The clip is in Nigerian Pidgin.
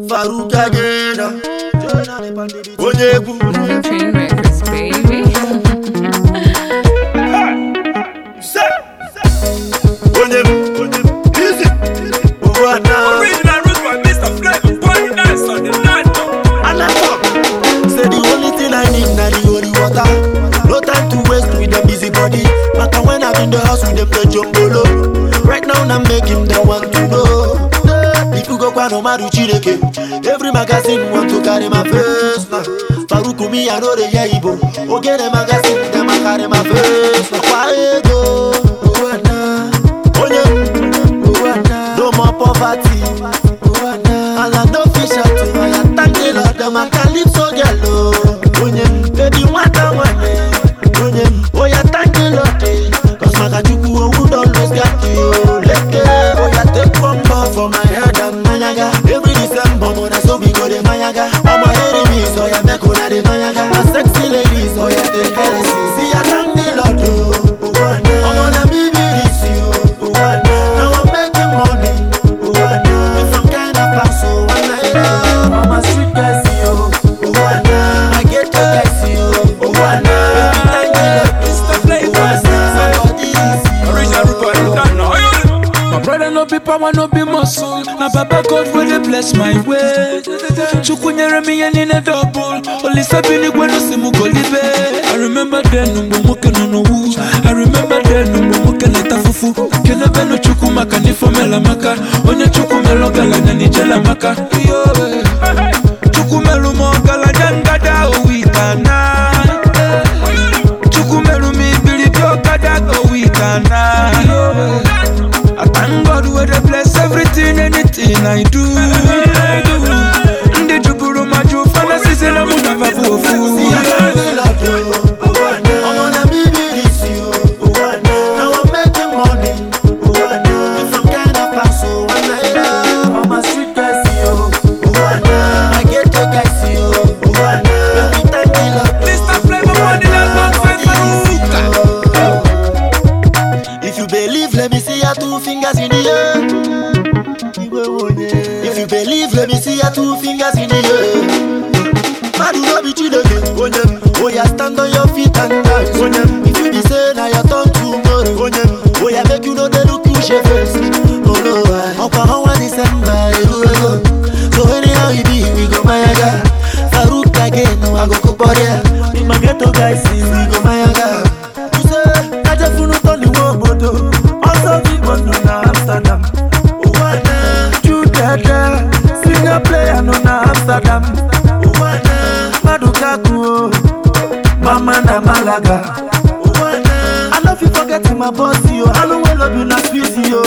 Farouk again. Onyebu. Train records, baby. Onyebu. Easy. Original root by Mr. Flavor. Party nice on the night. And I talk. Say the only thing I need now the holy water. No time to waste with the busy body. But when I'm in the house with them the jumbolo. Right now I'm making them want to know. If you go kwa no maru chireke. Every magazine want to carry my face now. Farouk me I know the yaibo. Okay the magazine them a carry my face. Why go? No more poverty. And I no fish out to I thank the Lord them I can live so yellow. Baby what I want. Oh yeah thank the Lord. Cause my kajuku would always get you. Oh yeah take bumper for my head and mayaga. Every December when I so we go the mayaga. All my enemies so yeah make una the mayaga. My sexy ladies so yeah take heresy. See I thank the Lord oh. I'm gonna be with you. Now I'm making money. Different kind of pass so I'm a street guy see you. I get to guy see you. Mr. Flavor. Original root by the night. My brother no be power, no be muscle. Now Baba God will bless my way. Chukunyere me and in a double. Only sabini gweno simu golibe. I remember then no muke no woo. I remember then no muke leta fufu. Kene beno chukuma kanifo mela maka. Onye chukumelo gala nyani jela maka. Chukumelu mo gala jangada uitana. Chukumelu mi bili biokada uitana. I thank God where they bless everything, anything I do. Ndi juburu maju fana sisi na muna vavufu. I'm gonna be with you. Now I'm making money. Different kind of pass so I'm a street guy see you. I get to guy see you. Every time we love Mr. Flavor. Party nice on Farouk. If you believe, let me see your 2 fingers in the air. If you believe, let me see your 2 fingers in the air. Madu no be chideke. Oh yeah, stand on your feet and dance. If you be say now your turn tomorrow. Oh yeah, make you know they look you face. Oh no, Oklahoma December. So anyhow you be, we go mayaga. Farouk again, no I go Korea. In my ghetto guys, we go mayaga. You say, I just wanna turn the world moto. Also we go to Amsterdam. You dada, singer player no na Amsterdam. Madukaku, Mama na Malaga. I love you forgetting my boss yo. I know I love you na sweet yo.